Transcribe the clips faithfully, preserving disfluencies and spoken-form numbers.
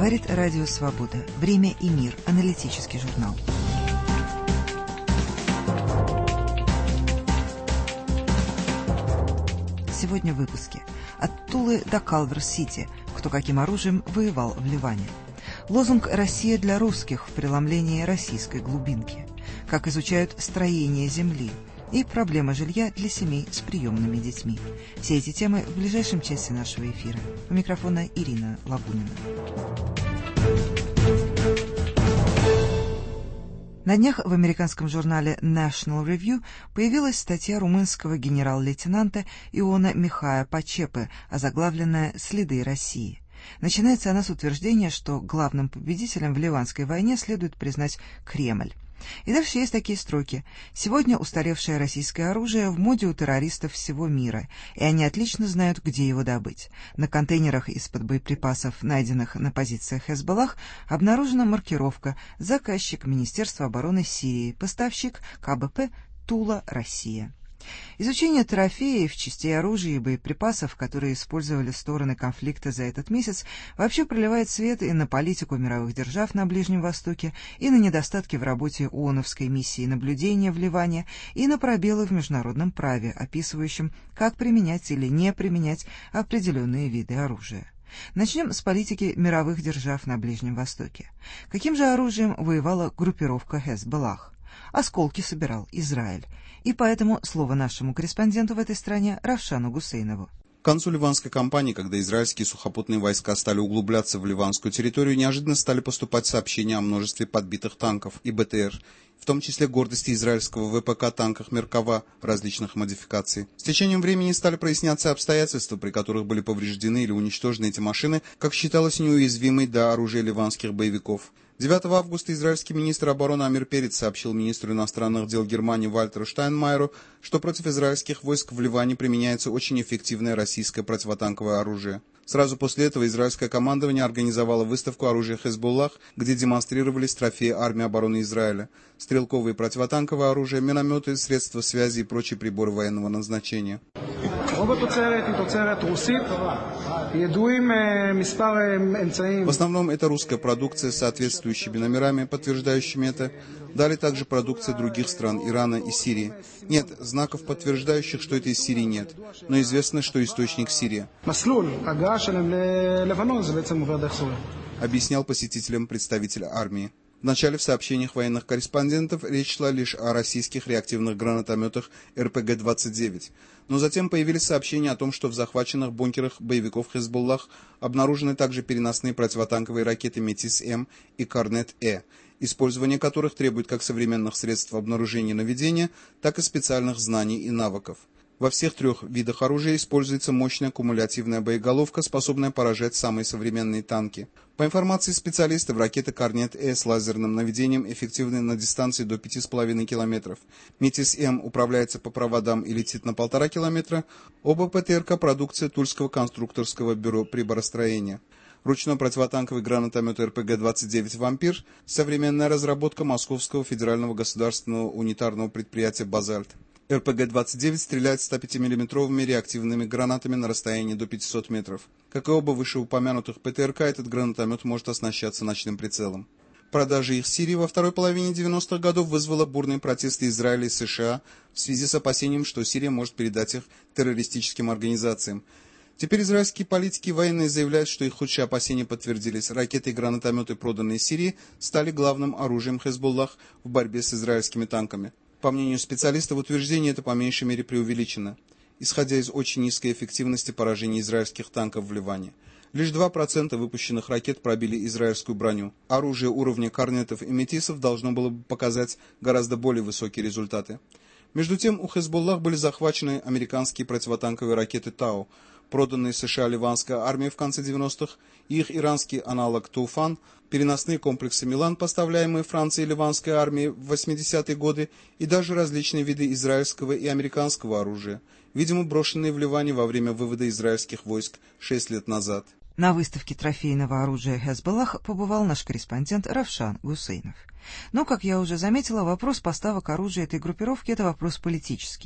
Говорит Радио Свобода. Время и мир. Аналитический журнал. Сегодня в выпуске. От Тулы до Калвер-Сити. Кто каким оружием воевал в Ливане. Лозунг «Россия для русских» в преломлении российской глубинки. Как изучают строение земли. И проблема жилья для семей с приемными детьми. Все эти темы в ближайшем часе нашего эфира. У микрофона Ирина Лабунина. На днях в американском журнале National Review появилась статья румынского генерал-лейтенанта Иона Михая Пачепы, озаглавленная «Следы России». Начинается она с утверждения, что главным победителем в Ливанской войне следует признать Кремль. И дальше есть такие строки. «Сегодня устаревшее российское оружие в моде у террористов всего мира, и они отлично знают, где его добыть. На контейнерах из-под боеприпасов, найденных на позициях Хезболлах, обнаружена маркировка «Заказчик Министерства обороны Сирии, поставщик КБП Тула, Россия». Изучение трофеев, частей оружия и боеприпасов, которые использовали стороны конфликта за этот месяц, вообще проливает свет и на политику мировых держав на Ближнем Востоке, и на недостатки в работе ООНовской миссии наблюдения в Ливане, и на пробелы в международном праве, описывающем, как применять или не применять определенные виды оружия. Начнем с политики мировых держав на Ближнем Востоке. Каким же оружием воевала группировка Хезболлах? Осколки собирал Израиль. И поэтому слово нашему корреспонденту в этой стране Равшану Гусейнову. К концу ливанской кампании, когда израильские сухопутные войска стали углубляться в ливанскую территорию, неожиданно стали поступать сообщения о множестве подбитых танков и БТР, в том числе гордости израильского ВПК танках Меркава различных модификаций. С течением времени стали проясняться обстоятельства, при которых были повреждены или уничтожены эти машины, как считалось, неуязвимой для оружия ливанских боевиков. девятого августа израильский министр обороны Амир Перец сообщил министру иностранных дел Германии Вальтеру Штайнмайеру, что против израильских войск в Ливане применяется очень эффективное российское противотанковое оружие. Сразу после этого израильское командование организовало выставку оружия Хезболлах, где демонстрировались трофеи армии обороны Израиля, стрелковые и противотанковое оружие, минометы, средства связи и прочие приборы военного назначения. В основном это русская продукция с соответствующими номерами, подтверждающими это. Далее также продукция других стран, Ирана и Сирии. Нет, знаков, подтверждающих, что это из Сирии, нет. Но известно, что источник Сирия. Объяснял посетителям представитель армии. Вначале в сообщениях военных корреспондентов речь шла лишь о российских реактивных гранатометах эр пэ гэ двадцать девять. Но затем появились сообщения о том, что в захваченных бункерах боевиков Хезболлах обнаружены также переносные противотанковые ракеты Метис-М и Корнет-Э, использование которых требует как современных средств обнаружения и наведения, так и специальных знаний и навыков. Во всех трех видах оружия используется мощная кумулятивная боеголовка, способная поражать самые современные танки. По информации специалистов, ракеты Корнет-Э с лазерным наведением эффективны на дистанции до пяти с половиной километров. Метис-М управляется по проводам и летит на полтора километра. Оба ПТРК – продукция Тульского конструкторского бюро приборостроения. Ручной противотанковый гранатомет эр пэ гэ двадцать девять «Вампир» – современная разработка Московского федерального государственного унитарного предприятия «Базальт». эр пэ гэ двадцать девять стреляет ста пятимиллиметровыми реактивными гранатами на расстоянии до пятисот метров. Как и оба вышеупомянутых ПТРК, этот гранатомет может оснащаться ночным прицелом. Продажа их в Сирии во второй половине девяностых годов вызвала бурные протесты Израиля и США в связи с опасением, что Сирия может передать их террористическим организациям. Теперь израильские политики и военные заявляют, что их худшие опасения подтвердились. Ракеты и гранатометы, проданные Сирии, стали главным оружием Хезболлах в борьбе с израильскими танками. По мнению специалистов, утверждение это по меньшей мере преувеличено, исходя из очень низкой эффективности поражения израильских танков в Ливане. Лишь два процента выпущенных ракет пробили израильскую броню. Оружие уровня корнетов и метисов должно было бы показать гораздо более высокие результаты. Между тем, у Хезболлах были захвачены американские противотанковые ракеты «Тау», проданные США ливанской армии в конце девяностых, и их иранский аналог «Туфан», переносные комплексы «Милан», поставляемые Францией и ливанской армией в восьмидесятые годы, и даже различные виды израильского и американского оружия, видимо, брошенные в Ливане во время вывода израильских войск шесть лет назад. На выставке трофейного оружия Хезболлах побывал наш корреспондент Равшан Гусейнов. Но, как я уже заметила, вопрос поставок оружия этой группировки – это вопрос политический.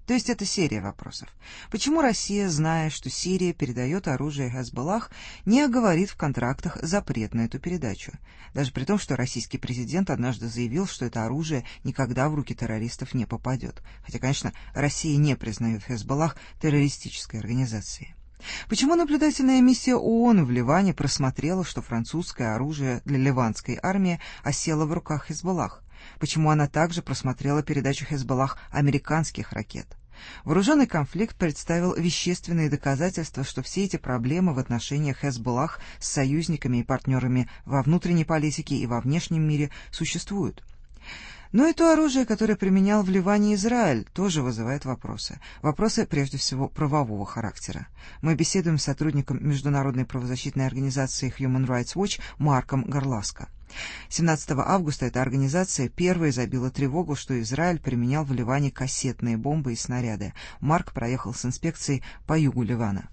То есть это серия вопросов. Почему Россия, зная, что Сирия передает оружие Хезболлах, не оговорит в контрактах запрет на эту передачу? Даже при том, что российский президент однажды заявил, что это оружие никогда в руки террористов не попадет. Хотя, конечно, Россия не признает Хезболлах террористической организацией. Почему наблюдательная миссия ООН в Ливане просмотрела, что французское оружие для ливанской армии осело в руках Хезболлах? Почему она также просмотрела передачу Хезболлах американских ракет? Вооруженный конфликт представил вещественные доказательства, что все эти проблемы в отношениях Хезболлах с союзниками и партнерами во внутренней политике и во внешнем мире существуют. Но и то оружие, которое применял в Ливане Израиль, тоже вызывает вопросы. Вопросы, прежде всего, правового характера. Мы беседуем с сотрудником международной правозащитной организации Human Rights Watch Марком Горласко. семнадцатого августа эта организация первой забила тревогу, что Израиль применял в Ливане кассетные бомбы и снаряды. Марк проехал с инспекцией по югу Ливана.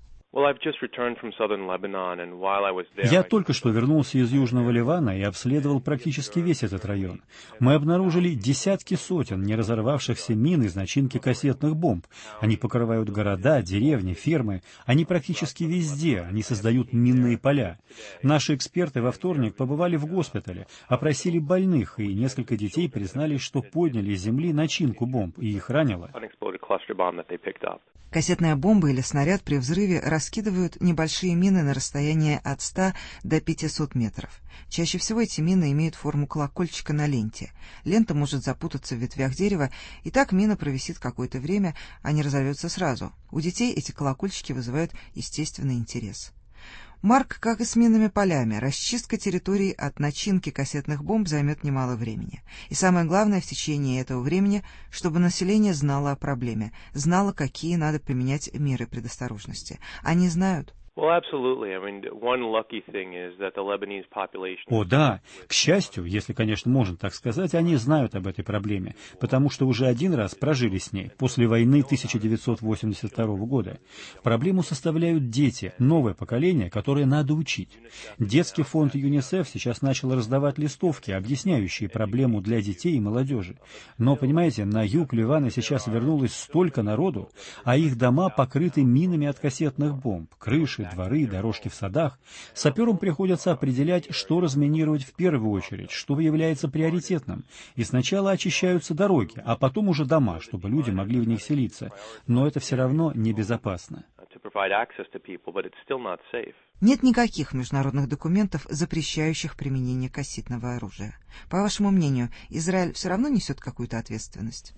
Я только что вернулся из Южного Ливана и обследовал практически весь этот район. Мы обнаружили десятки сотен неразорвавшихся мин из начинки кассетных бомб. Они покрывают города, деревни, фермы. Они практически везде. Они создают минные поля. Наши эксперты во вторник побывали в госпитале, опросили больных, и несколько детей признались, что подняли с земли начинку бомб, и их ранило. Кассетная бомба или снаряд при взрыве раскидывают небольшие мины на расстояние от ста до пятисот метров. Чаще всего эти мины имеют форму колокольчика на ленте. Лента может запутаться в ветвях дерева, и так мина провисит какое-то время, а не разорвется сразу. У детей эти колокольчики вызывают естественный интерес. Марк, как и с минными полями, расчистка территорий от начинки кассетных бомб займет немало времени. И самое главное в течение этого времени, чтобы население знало о проблеме, знало, какие надо применять меры предосторожности. Они знают. О, да. К счастью, если, конечно, можно так сказать, они знают об этой проблеме, потому что уже один раз прожили с ней после войны тысяча девятьсот восемьдесят второго года. Проблему составляют дети, новое поколение, которое надо учить. Детский фонд ЮНИСЕФ сейчас начал раздавать листовки, объясняющие проблему для детей и молодежи. Но, понимаете, на юг Ливана сейчас вернулось столько народу, а их дома покрыты минами от кассетных бомб, крыши, дворы, дорожки в садах. Саперам приходится определять, что разминировать в первую очередь, что является приоритетным. И сначала очищаются дороги, а потом уже дома, чтобы люди могли в них селиться. Но это все равно небезопасно. Нет никаких международных документов, запрещающих применение кассетного оружия. По вашему мнению, Израиль все равно несет какую-то ответственность?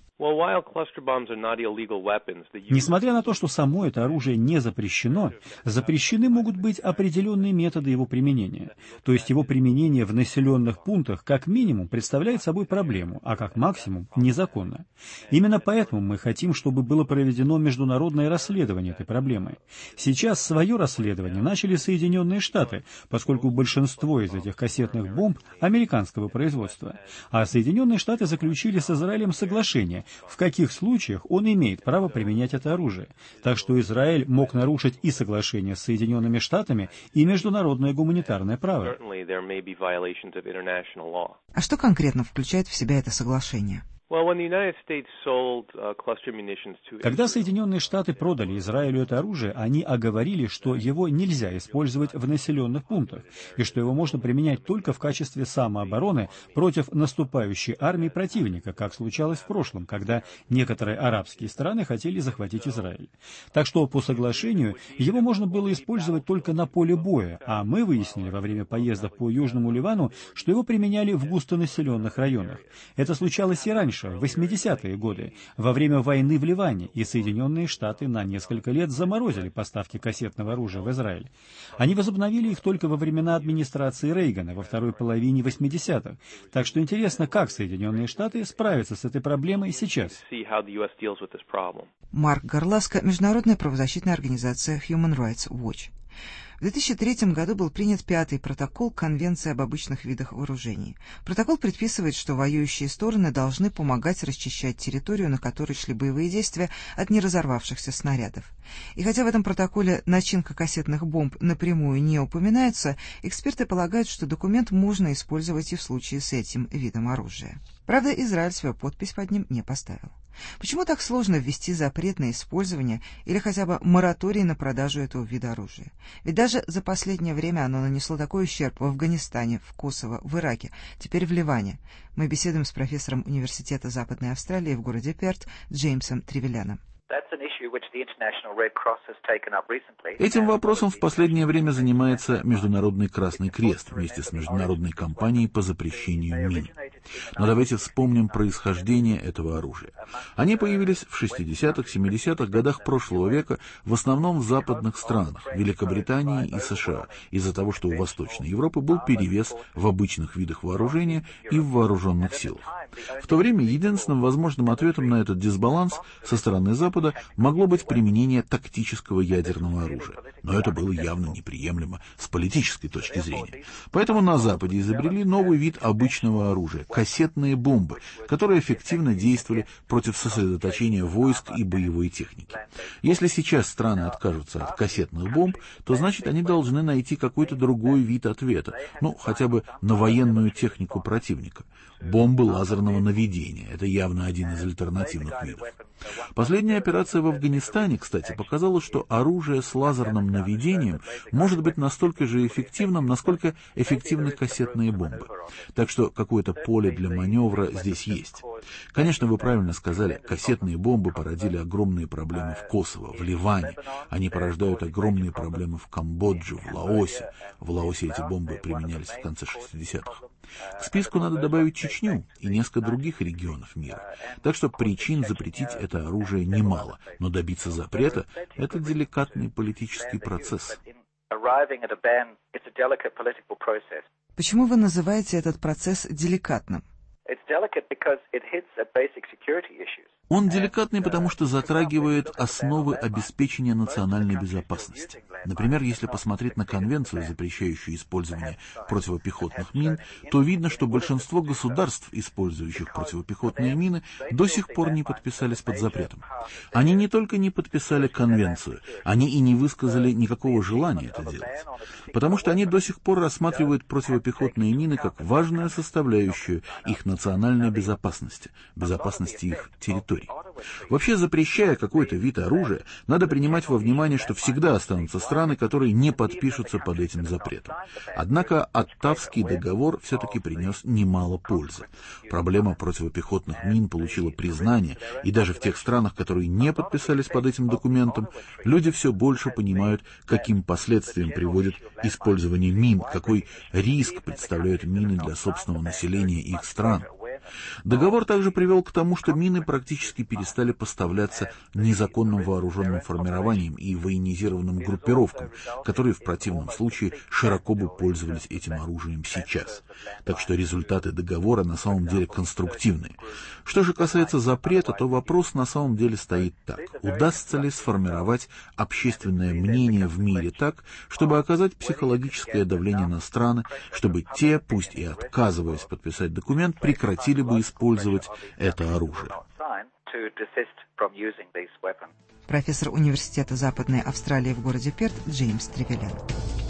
Несмотря на то, что само это оружие не запрещено, запрещены могут быть определенные методы его применения. То есть его применение в населенных пунктах как минимум представляет собой проблему, а как максимум незаконно. Именно поэтому мы хотим, чтобы было проведено международное расследование этой проблемы. Сейчас свое расследование начали Соединенные Штаты, поскольку большинство из этих кассетных бомб американского производства. А Соединенные Штаты заключили с Израилем соглашение, в каких случаях он имеет право применять это оружие. Так что Израиль мог нарушить и соглашение с Соединенными Штатами, и международное гуманитарное право. А что конкретно включает в себя это соглашение? Когда Соединенные Штаты продали Израилю это оружие, они оговорили, что его нельзя использовать в населенных пунктах, и что его можно применять только в качестве самообороны против наступающей армии противника, как случалось в прошлом, когда некоторые арабские страны хотели захватить Израиль. Так что по соглашению его можно было использовать только на поле боя, а мы выяснили во время поездок по Южному Ливану, что его применяли в густонаселенных районах. Это случалось и раньше, в восьмидесятые годы, во время войны в Ливане, и Соединенные Штаты на несколько лет заморозили поставки кассетного оружия в Израиль. Они возобновили их только во времена администрации Рейгана во второй половине восьмидесятых. Так что интересно, как Соединенные Штаты справятся с этой проблемой сейчас. Марк Горласко, международная правозащитная организация Human Rights Watch. В две тысячи третьем году был принят пятый протокол Конвенции об обычных видах вооружений. Протокол предписывает, что воюющие стороны должны помогать расчищать территорию, на которой шли боевые действия, от неразорвавшихся снарядов. И хотя в этом протоколе начинка кассетных бомб напрямую не упоминается, эксперты полагают, что документ можно использовать и в случае с этим видом оружия. Правда, Израиль свою подпись под ним не поставил. Почему так сложно ввести запрет на использование или хотя бы мораторий на продажу этого вида оружия? Ведь даже за последнее время оно нанесло такой ущерб в Афганистане, в Косово, в Ираке, теперь в Ливане. Мы беседуем с профессором Университета Западной Австралии в городе Перт Джеймсом Тревеляном. Этим вопросом в последнее время занимается Международный Красный Крест вместе с Международной компанией по запрещению мин. Но давайте вспомним происхождение этого оружия. Они появились в шестидесятых, семидесятых годах прошлого века в основном в западных странах, Великобритании и США, из-за того, что у Восточной Европы был перевес в обычных видах вооружения и в вооруженных силах. В то время единственным возможным ответом на этот дисбаланс со стороны Запада могло быть применение тактического ядерного оружия. Но это было явно неприемлемо с политической точки зрения. Поэтому на Западе изобрели новый вид обычного оружия – кассетные бомбы, которые эффективно действовали против сосредоточения войск и боевой техники. Если сейчас страны откажутся от кассетных бомб, то значит они должны найти какой-то другой вид ответа, ну хотя бы на военную технику противника. Бомбы лазерного наведения – это явно один из альтернативных видов. Последняя операция в Афганистане, кстати, показала, что оружие с лазерным наведением может быть настолько же эффективным, насколько эффективны кассетные бомбы. Так что какое-то поле для маневра здесь есть. Конечно, вы правильно сказали, кассетные бомбы породили огромные проблемы в Косово, в Ливане. Они порождают огромные проблемы в Камбодже, в Лаосе. В Лаосе эти бомбы применялись в конце шестидесятых. К списку надо добавить Чечню и несколько других регионов мира. Так что причин запретить это оружие немало, но добиться запрета – это деликатный политический процесс. Почему вы называете этот процесс деликатным? Он деликатный, потому что затрагивает основы обеспечения национальной безопасности. Например, если посмотреть на конвенцию, запрещающую использование противопехотных мин, то видно, что большинство государств, использующих противопехотные мины, до сих пор не подписались под запретом. Они не только не подписали конвенцию, они и не высказали никакого желания это делать. Потому что они до сих пор рассматривают противопехотные мины как важную составляющую их национальной безопасности, безопасности их территорий. Вообще, запрещая какой-то вид оружия, надо принимать во внимание, что всегда останутся страны, которые не подпишутся под этим запретом. Однако Оттавский договор все-таки принес немало пользы. Проблема противопехотных мин получила признание, и даже в тех странах, которые не подписались под этим документом, люди все больше понимают, каким последствиям приводит использование мин, какой риск представляют мины для собственного населения их стран. Договор также привел к тому, что мины практически перестали поставляться незаконным вооруженным формированиям и военизированным группировкам, которые в противном случае широко бы пользовались этим оружием сейчас. Так что результаты договора на самом деле конструктивные. Что же касается запрета, то вопрос на самом деле стоит так. Удастся ли сформировать общественное мнение в мире так, чтобы оказать психологическое давление на страны, чтобы те, пусть и отказываясь подписать документ, прекратили бы использовать это оружие. Профессор Университета Западной Австралии в городе Перт Джеймс Тревелян.